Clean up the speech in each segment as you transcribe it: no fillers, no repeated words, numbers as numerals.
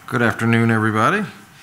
Good afternoon, everybody.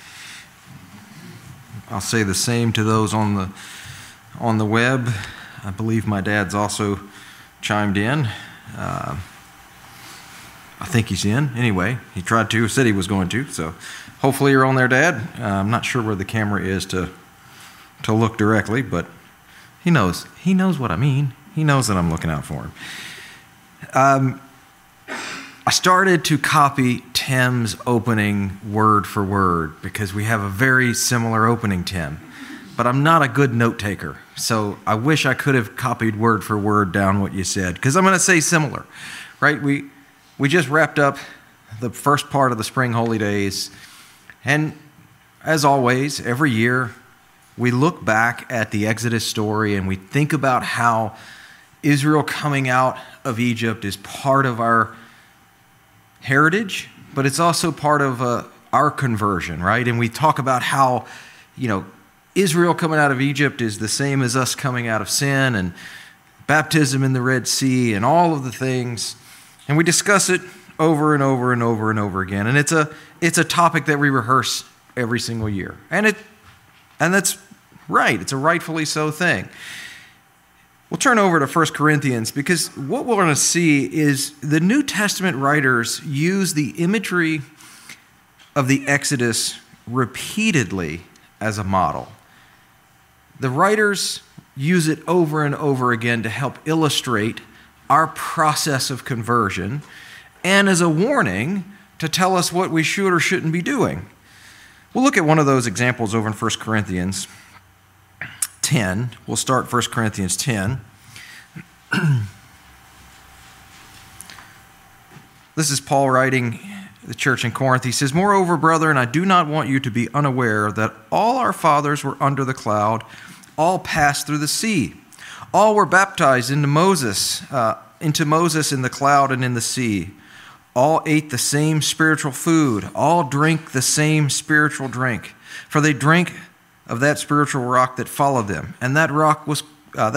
I'll say the same to those on the web. I believe my dad's also chimed in. I think he's in. Anyway, he said he was going to. So hopefully you're on there, Dad. I'm not sure where the camera is to look directly, but he knows. He knows what I mean. He knows that I'm looking out for him. I started to copy Tim's opening word for word because we have a very similar opening, Tim. But I'm not a good note taker, so I wish I could have copied word for word down what you said, because I'm going to say similar, right? We just wrapped up the first part of the Spring Holy Days, and as always, every year, we look back at the Exodus story and we think about how Israel coming out of Egypt is part of our heritage, but it's also part of our conversion, right? And we talk about how, Israel coming out of Egypt is the same as us coming out of sin, and baptism in the Red Sea, and all of the things. And we discuss it over and over and over and over again. And it's a topic that we rehearse every single year. And that's right. It's a rightfully so thing. We'll turn over to 1 Corinthians, because what we're going to see is the New Testament writers use the imagery of the Exodus repeatedly as a model. The writers use it over and over again to help illustrate our process of conversion and as a warning to tell us what we should or shouldn't be doing. We'll look at one of those examples over in 1 Corinthians 10. We'll start 1 Corinthians 10. This is Paul writing the church in Corinth. He says, "Moreover, brethren, I do not want you to be unaware that all our fathers were under the cloud, all passed through the sea. All were baptized into Moses in the cloud and in the sea. All ate the same spiritual food. All drank the same spiritual drink. For they drank of that spiritual rock that followed them, and that rock was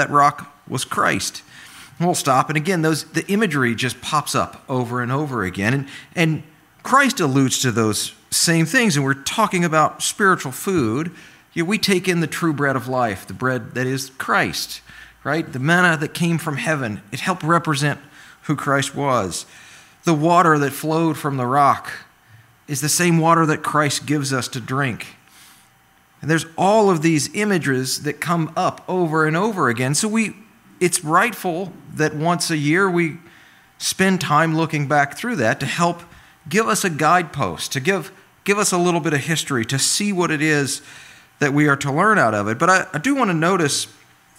Christ." And we'll stop, and again, the imagery just pops up over and over again, and Christ alludes to those same things. And we're talking about spiritual food. We take in the true bread of life, the bread that is Christ, right? The manna that came from heaven. It helped represent who Christ was. The water that flowed from the rock is the same water that Christ gives us to drink. And there's all of these images that come up over and over again. So it's rightful that once a year we spend time looking back through that to help give us a guidepost, to give us a little bit of history, to see what it is that we are to learn out of it. But I do want to notice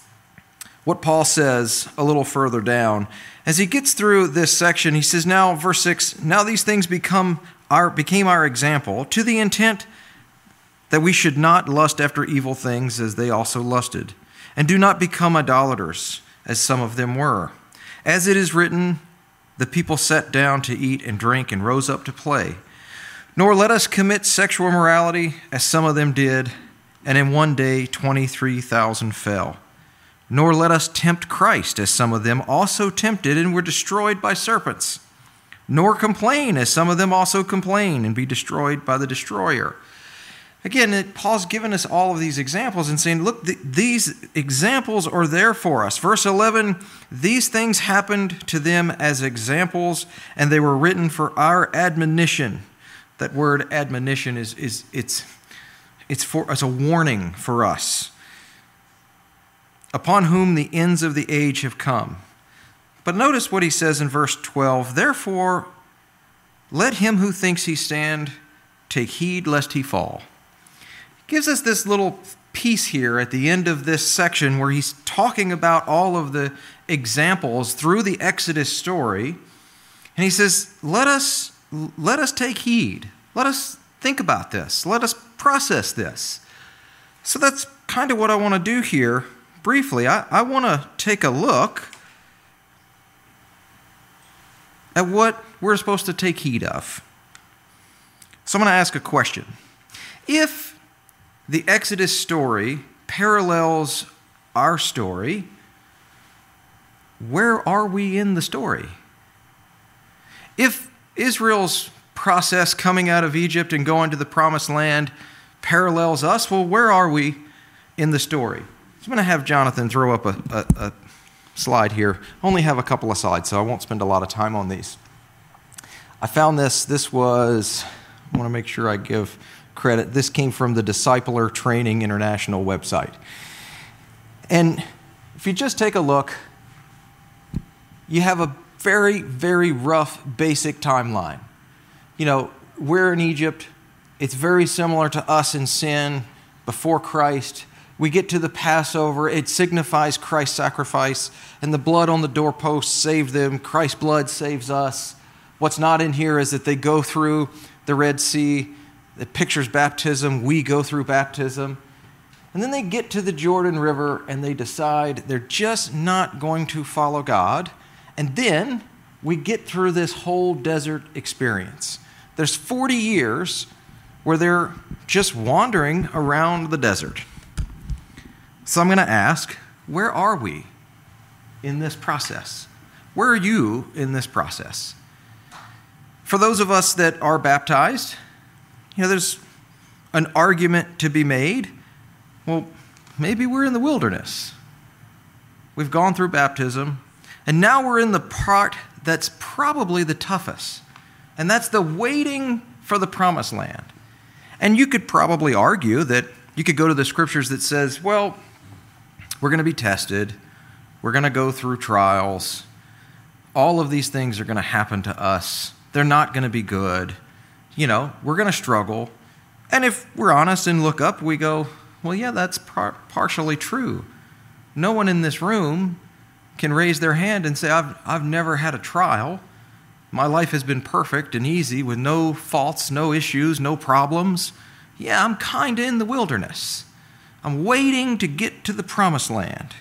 what Paul says a little further down. As he gets through this section, he says, now, verse 6, "Now these things became our example, to the intent that we should not lust after evil things as they also lusted, and do not become idolaters, as some of them were. As it is written, the people sat down to eat and drink and rose up to play. Nor let us commit sexual immorality, as some of them did, and in one day 23,000 fell. Nor let us tempt Christ, as some of them also tempted and were destroyed by serpents. Nor complain, as some of them also complain and be destroyed by the destroyer." Again, Paul's given us all of these examples and saying, look, these examples are there for us. Verse 11, "These things happened to them as examples, and they were written for our admonition." That word admonition it's a warning for us. "Upon whom the ends of the age have come." But notice what he says in verse 12, "Therefore, let him who thinks he stand take heed lest he fall." Gives us this little piece here at the end of this section where he's talking about all of the examples through the Exodus story. And he says, let us take heed. Let us think about this. Let us process this. So that's kind of what I want to do here briefly. I want to take a look at what we're supposed to take heed of. So I'm going to ask a question. If the Exodus story parallels our story, where are we in the story? If Israel's process coming out of Egypt and going to the promised land parallels us. Well, where are we in the story? So I'm going to have Jonathan throw up a slide here. I only have a couple of slides, so I won't spend a lot of time on these. I found this. This was, I want to make sure I give credit. This came from the Discipler Training International website. And if you just take a look, you have a very, very rough, basic timeline. You know, we're in Egypt. It's very similar to us in sin before Christ. We get to the Passover. It signifies Christ's sacrifice, and the blood on the doorpost saved them. Christ's blood saves us. What's not in here is that they go through the Red Sea. It pictures baptism. We go through baptism. And then they get to the Jordan River, and they decide they're just not going to follow God. And then we get through this whole desert experience. There's 40 years where they're just wandering around the desert. So I'm going to ask, where are we in this process? Where are you in this process? For those of us that are baptized, there's an argument to be made. Well, maybe we're in the wilderness. We've gone through baptism, and now we're in the part that's probably the toughest, and that's the waiting for the promised land. And you could probably argue that you could go to the scriptures that says, well, we're going to be tested. We're going to go through trials. All of these things are going to happen to us. They're not going to be good. We're going to struggle. And if we're honest and look up, we go, well, yeah, that's partially true. No one in this room can raise their hand and say, I've never had a trial. My life has been perfect and easy with no faults, no issues, no problems. Yeah, I'm kind of in the wilderness. I'm waiting to get to the promised land.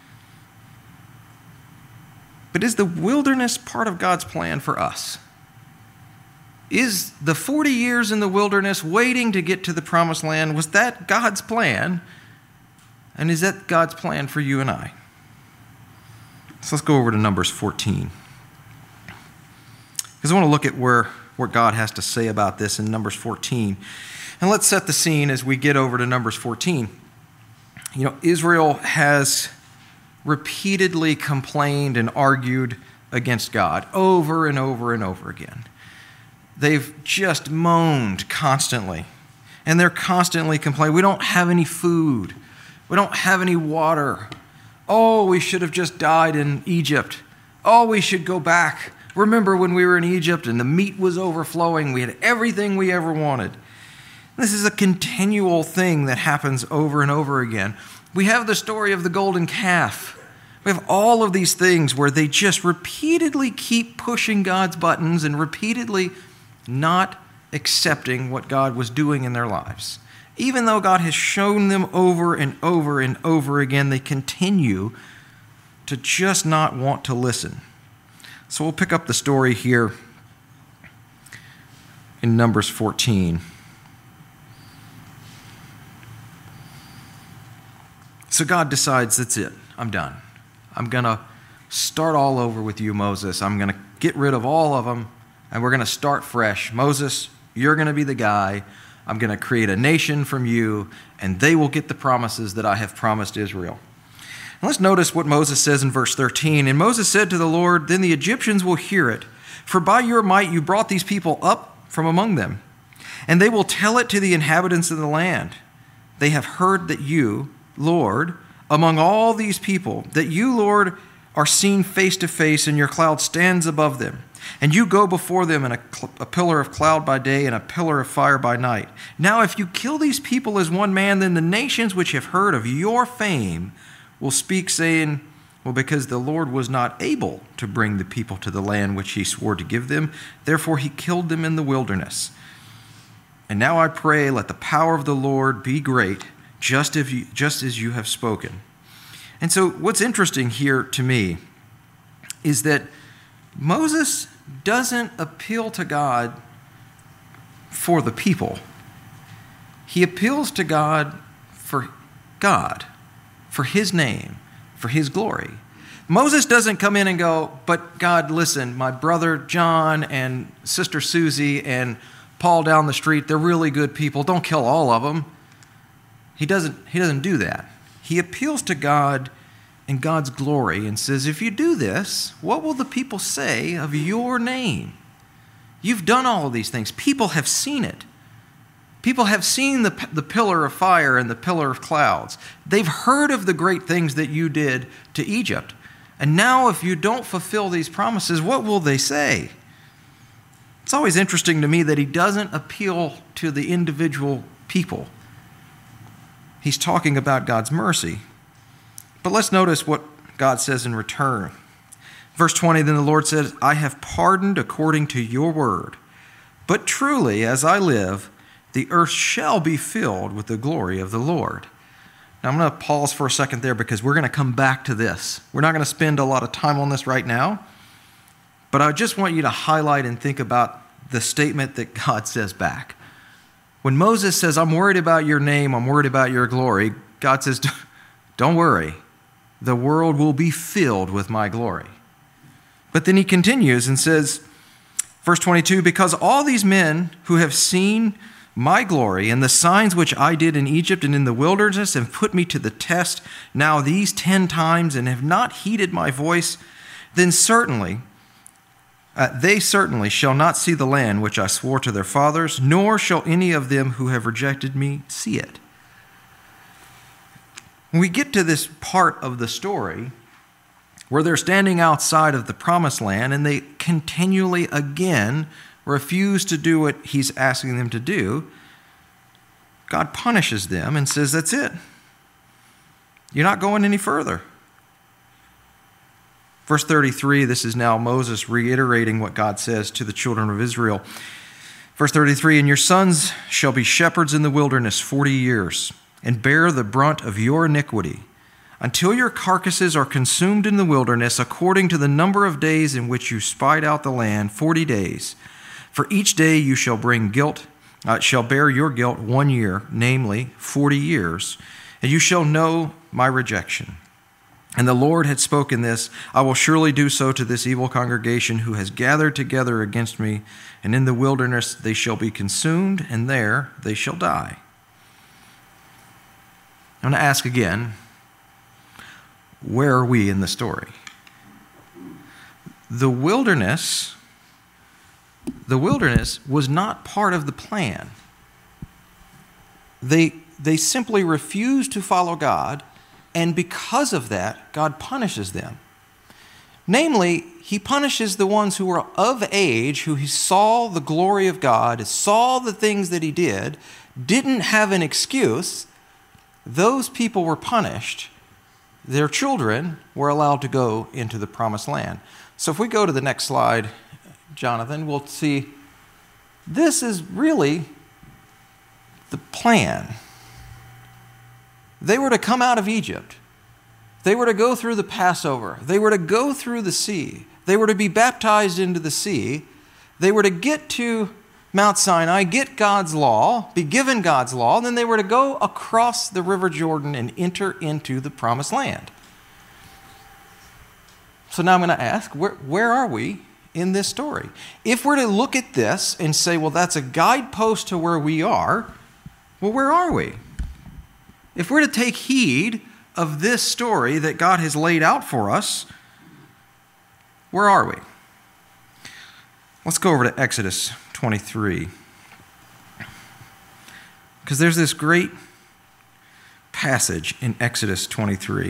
But is the wilderness part of God's plan for us? Is the 40 years in the wilderness waiting to get to the promised land, was that God's plan? And is that God's plan for you and I? So let's go over to Numbers 14. Because I want to look at what God has to say about this in Numbers 14. And let's set the scene as we get over to Numbers 14. Israel has repeatedly complained and argued against God over and over and over again. They've just moaned constantly. And they're constantly complaining. We don't have any food. We don't have any water. Oh, we should have just died in Egypt. Oh, we should go back. Remember when we were in Egypt and the meat was overflowing? We had everything we ever wanted. This is a continual thing that happens over and over again. We have the story of the golden calf. We have all of these things where they just repeatedly keep pushing God's buttons and repeatedly not accepting what God was doing in their lives. Even though God has shown them over and over and over again, they continue to just not want to listen. So we'll pick up the story here in Numbers 14. So God decides, that's it, I'm done. I'm going to start all over with you, Moses. I'm going to get rid of all of them, and we're going to start fresh. Moses, you're going to be the guy. I'm going to create a nation from you, and they will get the promises that I have promised Israel. And let's notice what Moses says in verse 13. And Moses said to the Lord, then the Egyptians will hear it, for by your might you brought these people up from among them, and they will tell it to the inhabitants of the land. They have heard that you, Lord, among all these people, that you, Lord, are seen face to face, and your cloud stands above them. And you go before them in a pillar of cloud by day and a pillar of fire by night. Now, if you kill these people as one man, then the nations which have heard of your fame will speak, saying, well, because the Lord was not able to bring the people to the land which he swore to give them, therefore he killed them in the wilderness. And now I pray, let the power of the Lord be great, just as you have spoken. And so what's interesting here to me is that Moses doesn't appeal to God for the people. He appeals to God, for his name, for his glory. Moses doesn't come in and go, but God, listen, my brother John and sister Susie and Paul down the street, they're really good people. Don't kill all of them. He doesn't do that. He appeals to God and God's glory and says, if you do this, what will the people say of your name? You've done all of these things. People have seen it. People have seen the pillar of fire and the pillar of clouds. They've heard of the great things that you did to Egypt. And now if you don't fulfill these promises, what will they say? It's always interesting to me that he doesn't appeal to the individual people. He's talking about God's mercy. But let's notice what God says in return. Verse 20, then the Lord said, I have pardoned according to your word. But truly, as I live, the earth shall be filled with the glory of the Lord. Now I'm going to pause for a second there because we're going to come back to this. We're not going to spend a lot of time on this right now. But I just want you to highlight and think about the statement that God says back. When Moses says, I'm worried about your name, I'm worried about your glory, God says, don't worry. The world will be filled with my glory. But then he continues and says, verse 22, because all these men who have seen my glory and the signs which I did in Egypt and in the wilderness have put me to the test now these 10 times and have not heeded my voice, then they certainly shall not see the land which I swore to their fathers, nor shall any of them who have rejected me see it. When we get to this part of the story where they're standing outside of the promised land and they continually again refuse to do what he's asking them to do, God punishes them and says, that's it. You're not going any further. Verse 33, this is now Moses reiterating what God says to the children of Israel. Verse 33, and your sons shall be shepherds in the wilderness 40 years, and bear the brunt of your iniquity, until your carcasses are consumed in the wilderness, according to the number of days in which you spied out the land, 40 days. For each day you shall shall bear your guilt 1 year, namely 40 years, and you shall know my rejection. And the Lord had spoken this, I will surely do so to this evil congregation who has gathered together against me, and in the wilderness they shall be consumed, and there they shall die. I'm going to ask again, where are we in the story? The wilderness was not part of the plan. They simply refused to follow God, and because of that, God punishes them. Namely, he punishes the ones who were of age, who he saw the glory of God, saw the things that he did, didn't have an excuse. Those people were punished. Their children were allowed to go into the promised land. So if we go to the next slide, Jonathan, we'll see this is really the plan. They were to come out of Egypt. They were to go through the Passover. They were to go through the sea. They were to be baptized into the sea. They were to get to Mount Sinai, get God's law, be given God's law, and then they were to go across the River Jordan and enter into the promised land. So now I'm going to ask, where are we in this story? If we're to look at this and say, well, that's a guidepost to where we are, well, where are we? If we're to take heed of this story that God has laid out for us, where are we? Let's go over to Exodus 23. Because there's this great passage in Exodus 23.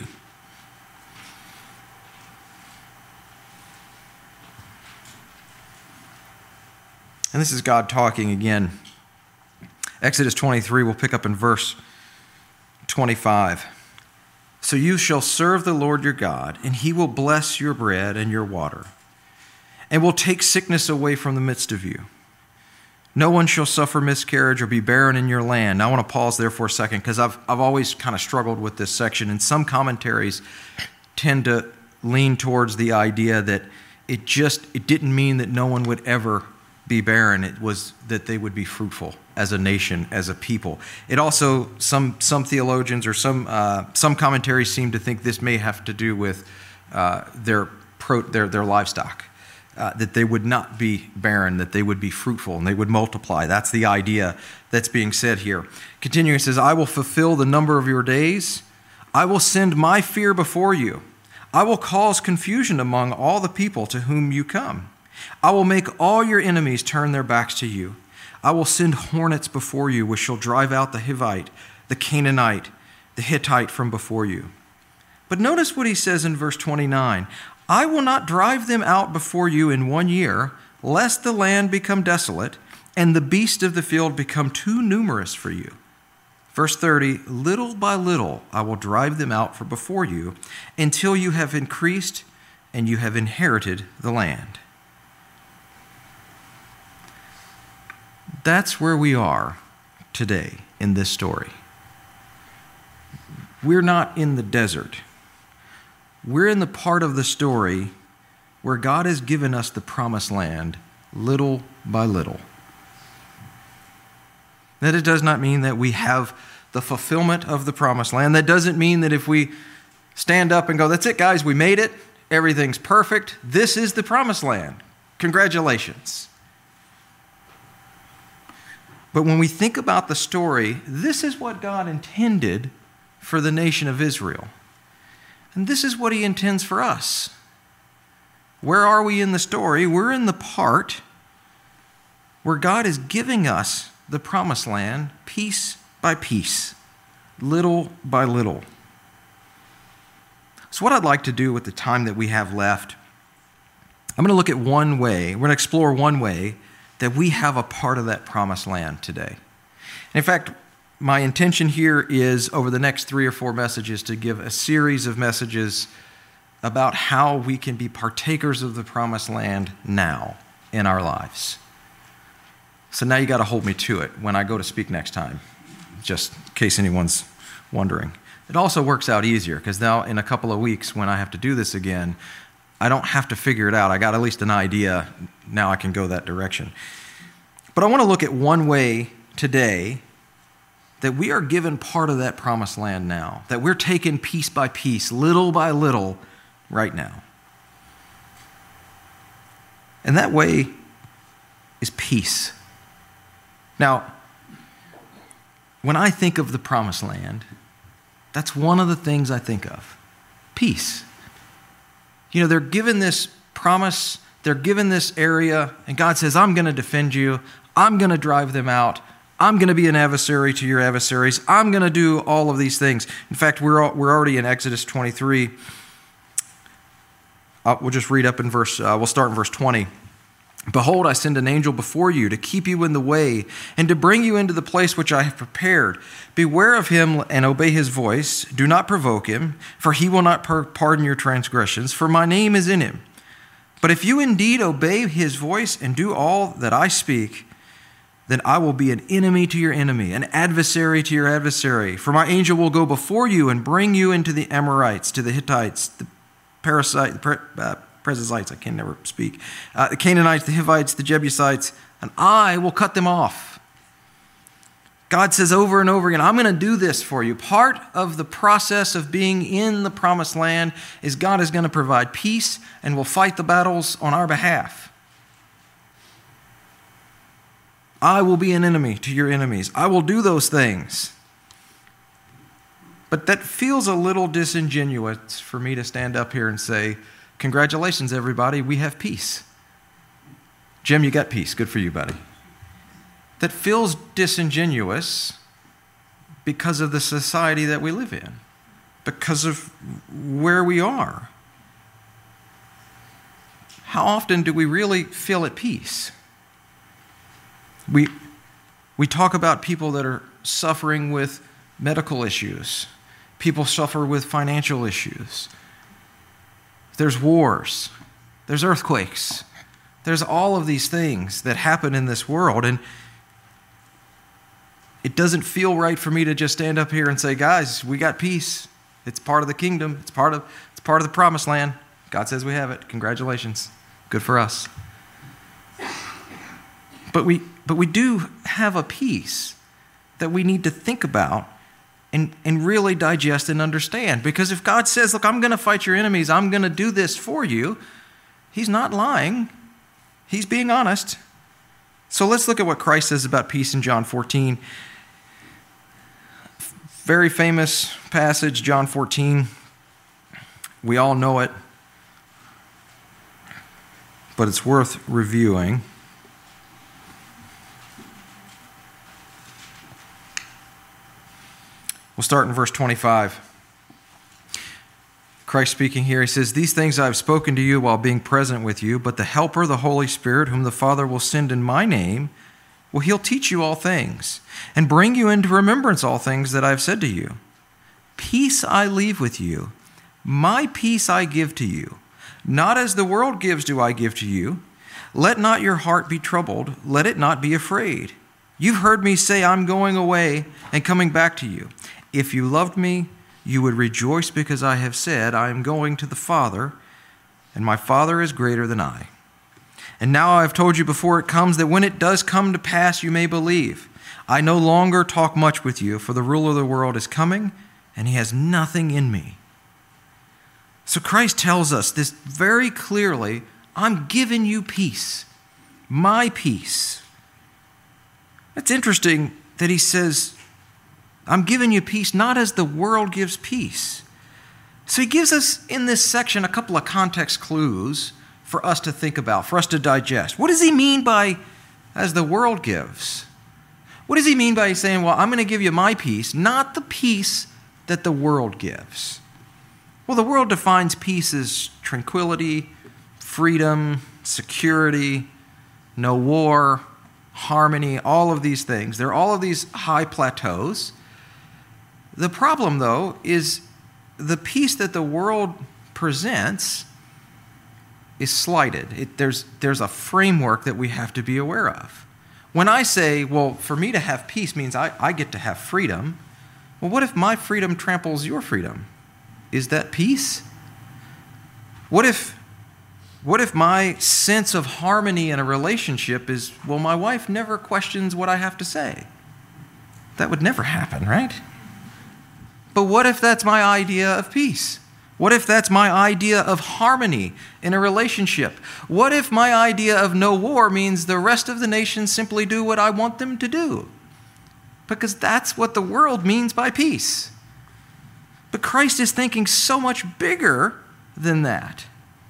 And this is God talking again. Exodus 23, we'll pick up in verse 25. So you shall serve the Lord your God, and he will bless your bread and your water, and will take sickness away from the midst of you. No one shall suffer miscarriage or be barren in your land. Now, I want to pause there for a second because I've always kind of struggled with this section, and some commentaries tend to lean towards the idea that it didn't mean that no one would ever be barren. It was that they would be fruitful as a nation, as a people. It also, some theologians or some commentaries seem to think this may have to do with their livestock, that they would not be barren, that they would be fruitful and they would multiply. That's the idea that's being said here. Continuing, it says, I will fulfill the number of your days. I will send my fear before you. I will cause confusion among all the people to whom you come. I will make all your enemies turn their backs to you. I will send hornets before you, which shall drive out the Hivite, the Canaanite, the Hittite from before you. But notice what he says in verse 29. I will not drive them out before you in 1 year, lest the land become desolate and the beasts of the field become too numerous for you. Verse 30, little by little I will drive them out from before you until you have increased and you have inherited the land. That's where we are today in this story. We're not in the desert. We're in the part of the story where God has given us the promised land little by little. That it does not mean that we have the fulfillment of the promised land. That doesn't mean that if we stand up and go, that's it, guys, we made it, everything's perfect, this is the promised land. Congratulations. But when we think about the story, this is what God intended for the nation of Israel. And this is what he intends for us. Where are we in the story? We're in the part where God is giving us the promised land piece by piece, little by little. So what I'd like to do with the time that we have left, I'm going to look at one way, we're going to explore one way that we have a part of that promised land today. And in fact, my intention here is over the next 3 or 4 messages to give a series of messages about how we can be partakers of the promised land now in our lives. So now you got to hold me to it when I go to speak next time, just in case anyone's wondering. It also works out easier because now in a couple of weeks when I have to do this again, I don't have to figure it out. I got at least an idea. Now I can go that direction. But I want to look at one way today that we are given part of that promised land now, that we're taken piece by piece, little by little, right now. And that way is peace. Now, when I think of the promised land, that's one of the things I think of. Peace. You know, they're given this promise, they're given this area, and God says, I'm going to defend you, I'm going to drive them out, I'm going to be an adversary to your adversaries, I'm going to do all of these things. In fact, we're already in Exodus 23. We'll just read up in we'll start in verse 20. Behold, I send an angel before you to keep you in the way and to bring you into the place which I have prepared. Beware of him and obey his voice. Do not provoke him, for he will not pardon your transgressions, for my name is in him. But if you indeed obey his voice and do all that I speak, then I will be an enemy to your enemy, an adversary to your adversary. For my angel will go before you and bring you into the Amorites, to the Hittites, the Perizzites, I can never speak, the Canaanites, the Hivites, the Jebusites, and I will cut them off. God says over and over again, I'm going to do this for you. Part of the process of being in the promised land is God is going to provide peace and will fight the battles on our behalf. I will be an enemy to your enemies. I will do those things. But that feels a little disingenuous for me to stand up here and say, congratulations, everybody, we have peace. Jim, you got peace. Good for you, buddy. That feels disingenuous because of the society that we live in, because of where we are. How often do we really feel at peace? We talk about people that are suffering with medical issues. People suffer with financial issues. There's wars. There's earthquakes. There's all of these things that happen in this world. And it doesn't feel right for me to just stand up here and say, guys, we got peace. It's part of the kingdom. It's part of the promised land. God says we have it. Congratulations. Good for us. But we do have a peace that we need to think about and really digest and understand. Because if God says, look, I'm going to fight your enemies, I'm going to do this for you, he's not lying. He's being honest. So let's look at what Christ says about peace in John 14. Very famous passage, John 14. We all know it, but it's worth reviewing. We'll start in verse 25. Christ speaking here, he says, "These things I have spoken to you while being present with you, but the Helper, the Holy Spirit, whom the Father will send in my name, well, he'll teach you all things and bring you into remembrance all things that I have said to you. Peace I leave with you. My peace I give to you. Not as the world gives do I give to you. Let not your heart be troubled. Let it not be afraid. You've heard me say I'm going away and coming back to you. If you loved me, you would rejoice because I have said, I am going to the Father, and my Father is greater than I. And now I have told you before it comes, that when it does come to pass, you may believe. I no longer talk much with you, for the ruler of the world is coming, and he has nothing in me." So Christ tells us this very clearly, I'm giving you peace, my peace. It's interesting that he says, I'm giving you peace not as the world gives peace. So he gives us in this section a couple of context clues for us to think about, for us to digest. What does he mean by as the world gives? What does he mean by saying, well, I'm going to give you my peace, not the peace that the world gives? Well, the world defines peace as tranquility, freedom, security, no war, harmony, all of these things. They're all of these high plateaus. The problem, though, is the peace that the world presents is slighted. There's a framework that we have to be aware of. When I say, well, for me to have peace means I get to have freedom, well, what if my freedom tramples your freedom? Is that peace? What if my sense of harmony in a relationship is, well, my wife never questions what I have to say? That would never happen, right? But what if that's my idea of peace? What if that's my idea of harmony in a relationship? What if my idea of no war means the rest of the nations simply do what I want them to do? Because that's what the world means by peace. But Christ is thinking so much bigger than that.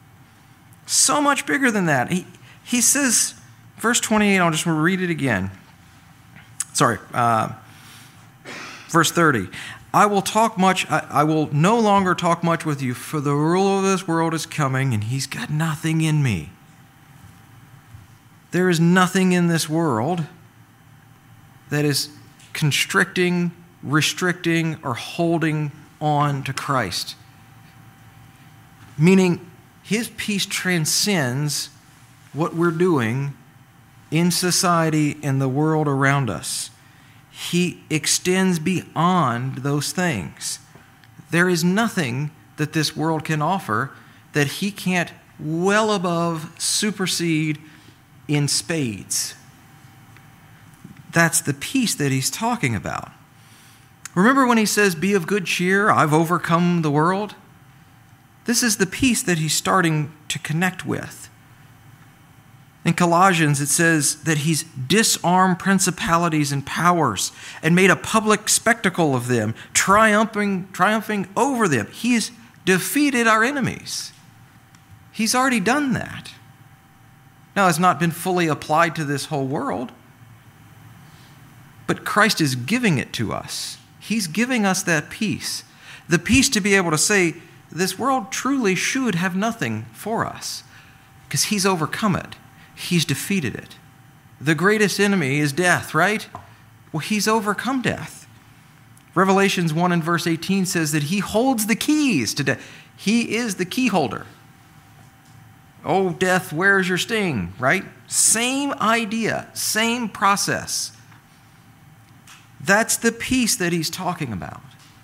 So much bigger than that. He says, verse 28, I'll just read it again. Verse 30. I will no longer talk much with you, for the ruler of this world is coming, and he's got nothing in me. There is nothing in this world that is constricting, restricting, or holding on to Christ. Meaning, his peace transcends what we're doing in society and the world around us. He extends beyond those things. There is nothing that this world can offer that he can't well above supersede in spades. That's the peace that he's talking about. Remember when he says, be of good cheer, I've overcome the world? This is the peace that he's starting to connect with. In Colossians, it says that he's disarmed principalities and powers and made a public spectacle of them, triumphing over them. He's defeated our enemies. He's already done that. Now, it's not been fully applied to this whole world, but Christ is giving it to us. He's giving us that peace. The peace to be able to say, this world truly should have nothing for us because he's overcome it. He's defeated it. The greatest enemy is death, right? Well, he's overcome death. Revelations 1 and verse 18 says that he holds the keys to death. He is the key holder. Oh, death, where's your sting, right? Same idea, same process. That's the peace that he's talking about.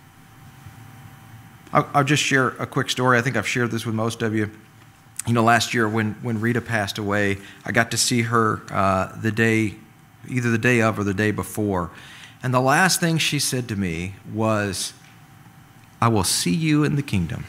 I'll just share a quick story. I think I've shared this with most of you. You know, last year when Rita passed away, I got to see her either the day of or the day before. And the last thing she said to me was, I will see you in the kingdom.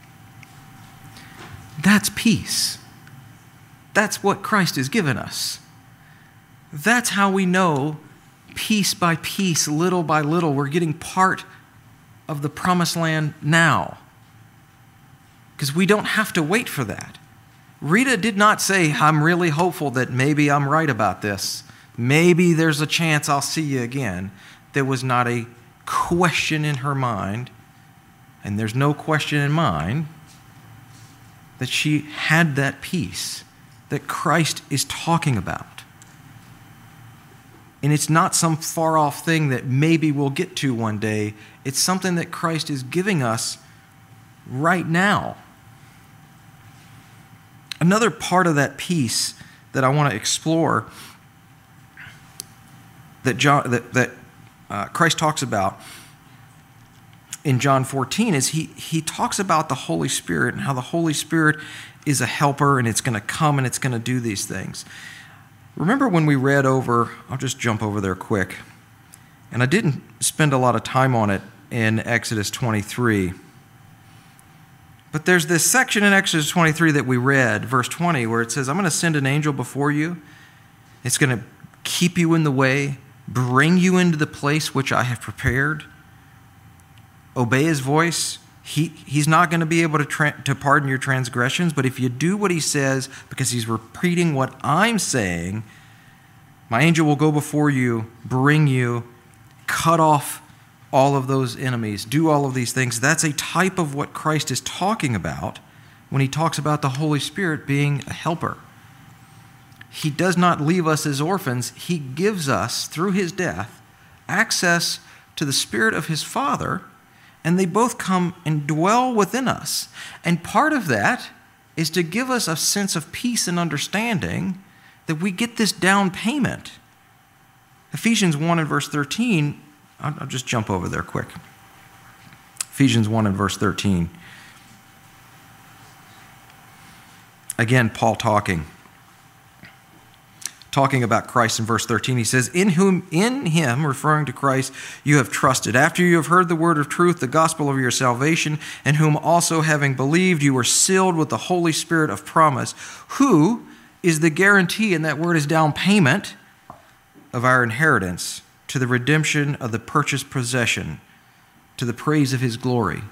That's peace. That's what Christ has given us. That's how we know piece by piece, little by little, we're getting part of the promised land now. Because we don't have to wait for that. Rita did not say, I'm really hopeful that maybe I'm right about this. Maybe there's a chance I'll see you again. There was not a question in her mind, and there's no question in mine, that she had that peace that Christ is talking about. And it's not some far-off thing that maybe we'll get to one day. It's something that Christ is giving us right now. Another part of that peace that I want to explore that Christ talks about in John 14 is he talks about the Holy Spirit and how the Holy Spirit is a helper and it's going to come and it's going to do these things. Remember when we read over, I'll just jump over there quick, and I didn't spend a lot of time on it in Exodus 23. But there's this section in Exodus 23 that we read, verse 20, where it says, I'm going to send an angel before you. It's going to keep you in the way, bring you into the place which I have prepared. Obey his voice. He's not going to be able to pardon your transgressions, but if you do what he says, because he's repeating what I'm saying, my angel will go before you, bring you, cut off all of those enemies, do all of these things. That's a type of what Christ is talking about when he talks about the Holy Spirit being a helper. He does not leave us as orphans. He gives us, through his death, access to the Spirit of his Father, and they both come and dwell within us. And part of that is to give us a sense of peace and understanding that we get this down payment. Ephesians 1 and verse 13, I'll just jump over there quick. Ephesians 1 and verse 13. Again, Paul talking about Christ in verse 13. He says, in him, referring to Christ, you have trusted. After you have heard the word of truth, the gospel of your salvation, in whom also having believed, you were sealed with the Holy Spirit of promise, who is the guarantee, and that word is down payment, of our inheritance, to the redemption of the purchased possession, to the praise of his glory.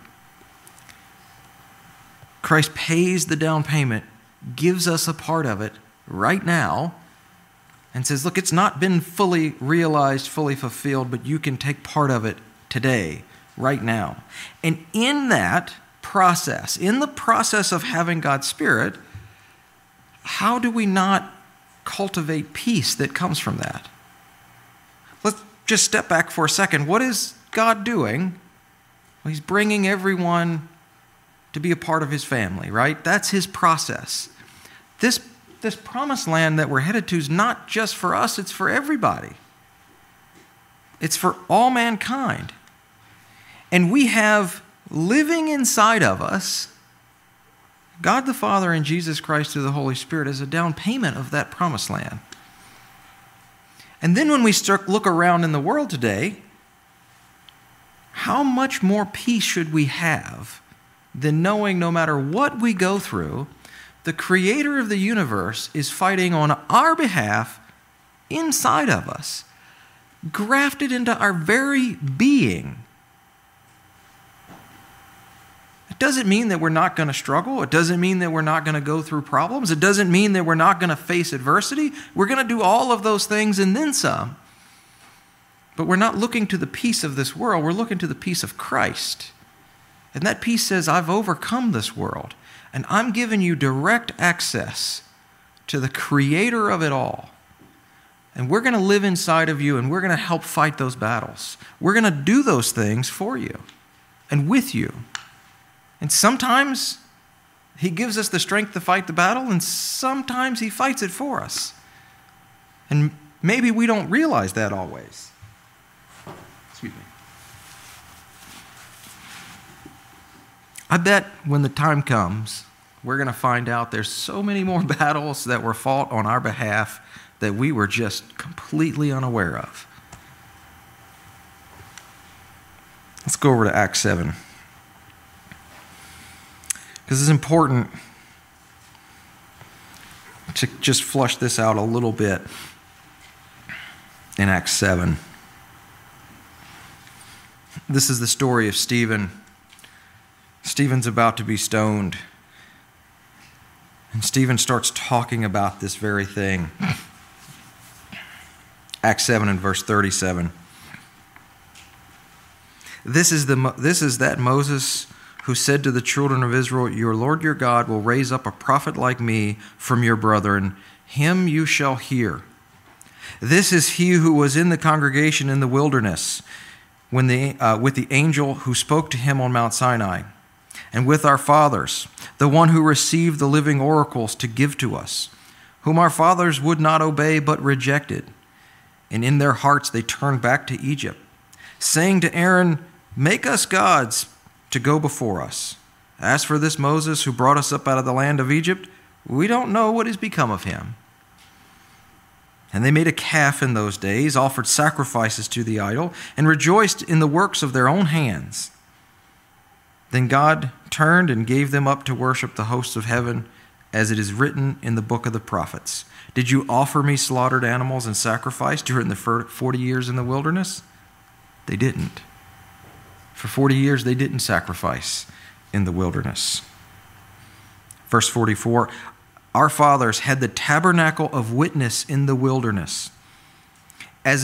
Christ pays the down payment, gives us a part of it right now, and says, look, it's not been fully realized, fully fulfilled, but you can take part of it today, right now. And in that process, in the process of having God's Spirit, how do we not cultivate peace that comes from that? Let's just step back for a second. What is God doing? Well, he's bringing everyone to be a part of his family, right? That's his process. This promised land that we're headed to is not just for us, it's for everybody. It's for all mankind. And we have living inside of us God the Father and Jesus Christ through the Holy Spirit as a down payment of that promised land. And then when we look around in the world today, how much more peace should we have than knowing no matter what we go through, the creator of the universe is fighting on our behalf inside of us, grafted into our very being. It doesn't mean that we're not going to struggle. It doesn't mean that we're not going to go through problems. It doesn't mean that we're not going to face adversity. We're going to do all of those things and then some. But we're not looking to the peace of this world. We're looking to the peace of Christ. And that peace says, I've overcome this world. And I'm giving you direct access to the creator of it all. And we're going to live inside of you, and we're going to help fight those battles. We're going to do those things for you and with you. And sometimes he gives us the strength to fight the battle, and sometimes he fights it for us. And maybe we don't realize that always. Excuse me. I bet when the time comes, we're going to find out there's so many more battles that were fought on our behalf that we were just completely unaware of. Let's go over to Acts 7. Because it's important to just flush this out a little bit in Acts 7. This is the story of Stephen. Stephen's about to be stoned. And Stephen starts talking about this very thing. Acts 7 and verse 37. This is that Moses who said to the children of Israel, "Your Lord your God will raise up a prophet like me from your brethren. Him you shall hear. This is he who was in the congregation in the wilderness with the angel who spoke to him on Mount Sinai, and with our fathers, the one who received the living oracles to give to us, whom our fathers would not obey but rejected. And in their hearts they turned back to Egypt, saying to Aaron, 'Make us gods to go before us. As for this Moses who brought us up out of the land of Egypt, we don't know what has become of him.' And they made a calf in those days, offered sacrifices to the idol, and rejoiced in the works of their own hands. Then God turned and gave them up to worship the hosts of heaven, as it is written in the book of the prophets. Did you offer me slaughtered animals and sacrifice during the 40 years in the wilderness?" They didn't. For 40 years they didn't sacrifice in the wilderness. Verse 44, our fathers had the tabernacle of witness in the wilderness, as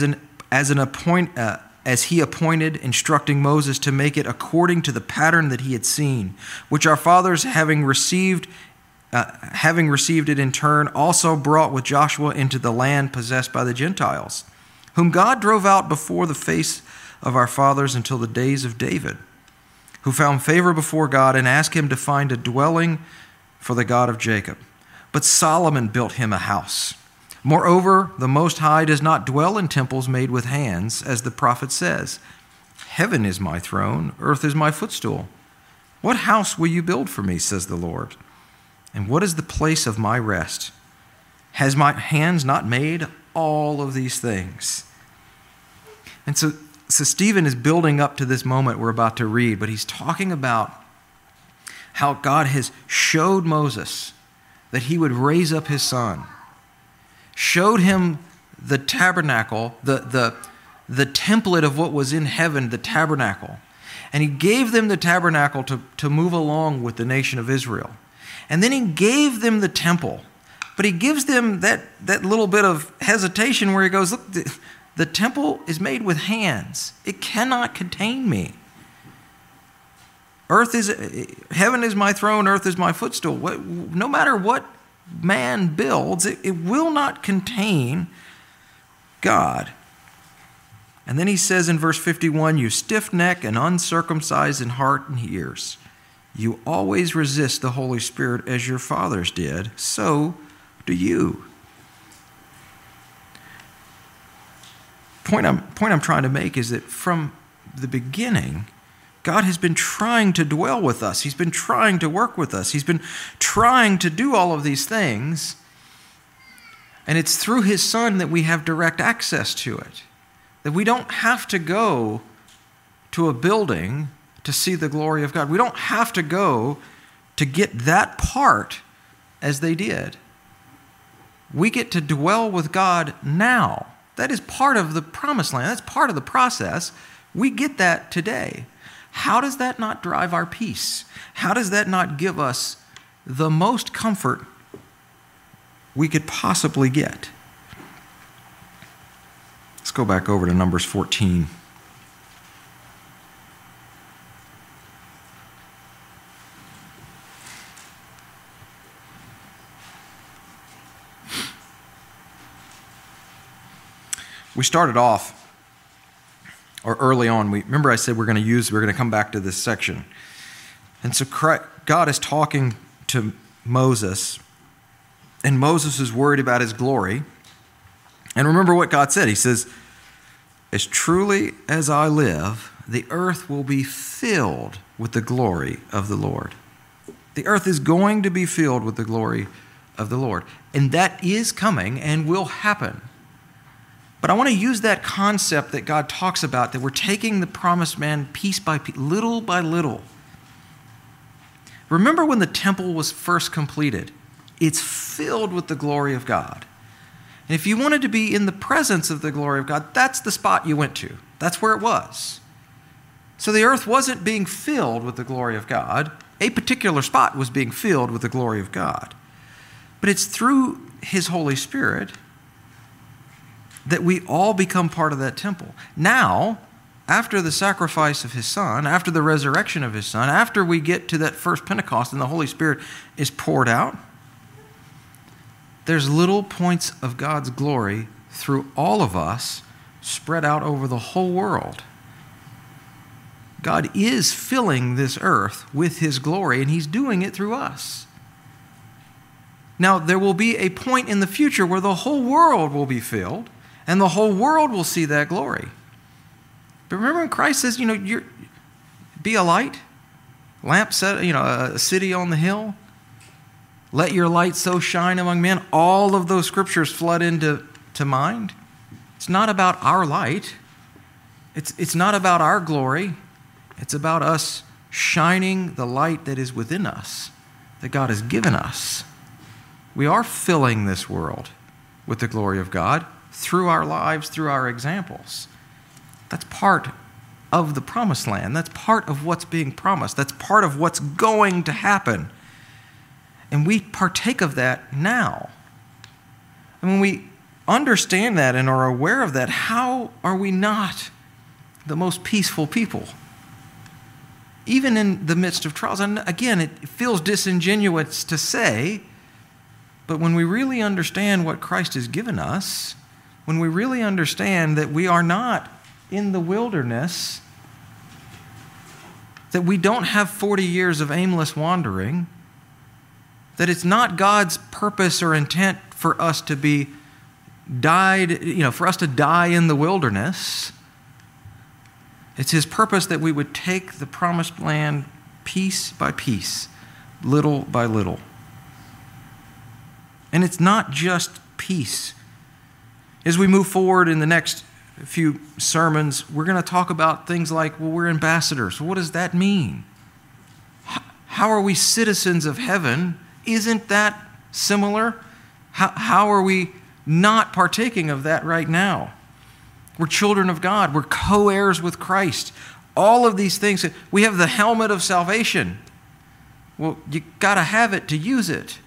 he appointed, instructing Moses to make it according to the pattern that he had seen, which our fathers, having received it in turn, also brought with Joshua into the land possessed by the Gentiles, whom God drove out before the face of our fathers until the days of David, who found favor before God and asked him to find a dwelling for the God of Jacob. But Solomon built him a house. Moreover, the Most High does not dwell in temples made with hands, as the prophet says, "Heaven is my throne, earth is my footstool. What house will you build for me, says the Lord? And what is the place of my rest? Has my hands not made all of these things?" And so Stephen is building up to this moment we're about to read, but he's talking about how God has showed Moses that he would raise up his son, showed him the tabernacle, the template of what was in heaven, the tabernacle. And he gave them the tabernacle to move along with the nation of Israel. And then he gave them the temple. But he gives them that little bit of hesitation where he goes, look, the temple is made with hands. It cannot contain me. Heaven is my throne, earth is my footstool. No matter what man builds, it will not contain God. And then he says in verse 51, "You stiff-necked and uncircumcised in heart and ears, you always resist the Holy Spirit as your fathers did, so do you." Point I'm trying to make is that from the beginning, God has been trying to dwell with us. He's been trying to work with us. He's been trying to do all of these things. And it's through his Son that we have direct access to it. That we don't have to go to a building to see the glory of God. We don't have to go to get that part as they did. We get to dwell with God now. That is part of the promised land. That's part of the process. We get that today. How does that not drive our peace? How does that not give us the most comfort we could possibly get? Let's go back over to Numbers 14. We started off, or early on, remember I said we're going to come back to this section. And so God is talking to Moses, and Moses is worried about his glory. And remember what God said. He says, "As truly as I live, the earth will be filled with the glory of the Lord." The earth is going to be filled with the glory of the Lord. And that is coming and will happen. But I want to use that concept that God talks about, that we're taking the promised land piece by piece, little by little. Remember when the temple was first completed? It's filled with the glory of God. And if you wanted to be in the presence of the glory of God, that's the spot you went to. That's where it was. So the earth wasn't being filled with the glory of God. A particular spot was being filled with the glory of God. But it's through His Holy Spirit that we all become part of that temple. Now, after the sacrifice of His Son, after the resurrection of His Son, after we get to that first Pentecost and the Holy Spirit is poured out, there's little points of God's glory through all of us spread out over the whole world. God is filling this earth with His glory, and He's doing it through us. Now, there will be a point in the future where the whole world will be filled, and the whole world will see that glory. But remember when Christ says, be a light, lamp set, a city on the hill. Let your light so shine among men. All of those scriptures flood into mind. It's not about our light. It's not about our glory. It's about us shining the light that is within us, that God has given us. We are filling this world with the glory of God through our lives, through our examples. That's part of the promised land. That's part of what's being promised. That's part of what's going to happen. And we partake of that now. And when we understand that and are aware of that, how are we not the most peaceful people? Even in the midst of trials. And again, it feels disingenuous to say, but when we really understand what Christ has given us, when we really understand that we are not in the wilderness, that we don't have 40 years of aimless wandering, that it's not God's purpose or intent for us to be for us to die in the wilderness. It's His purpose that we would take the promised land piece by piece, little by little. And it's not just peace. As we move forward in the next few sermons, we're going to talk about things like, we're ambassadors. What does that mean? How are we citizens of heaven? Isn't that similar? How are we not partaking of that right now? We're children of God. We're co-heirs with Christ. All of these things. We have the helmet of salvation. Well, you got to have it to use it.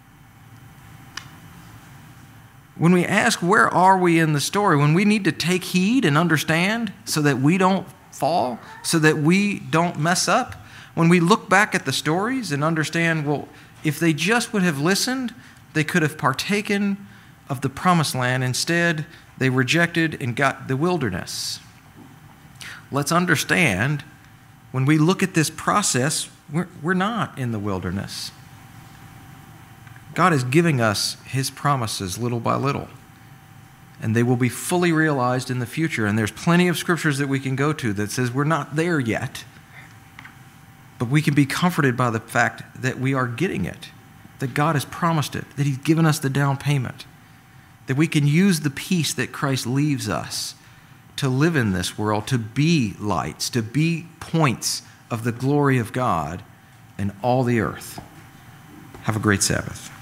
When we ask, where are we in the story? When we need to take heed and understand so that we don't fall, so that we don't mess up. When we look back at the stories and understand, if they just would have listened, they could have partaken of the promised land. Instead, they rejected and got the wilderness. Let's understand, when we look at this process, we're not in the wilderness. God is giving us His promises little by little, and they will be fully realized in the future. And there's plenty of scriptures that we can go to that says we're not there yet, but we can be comforted by the fact that we are getting it, that God has promised it, that He's given us the down payment, that we can use the peace that Christ leaves us to live in this world, to be lights, to be points of the glory of God in all the earth. Have a great Sabbath.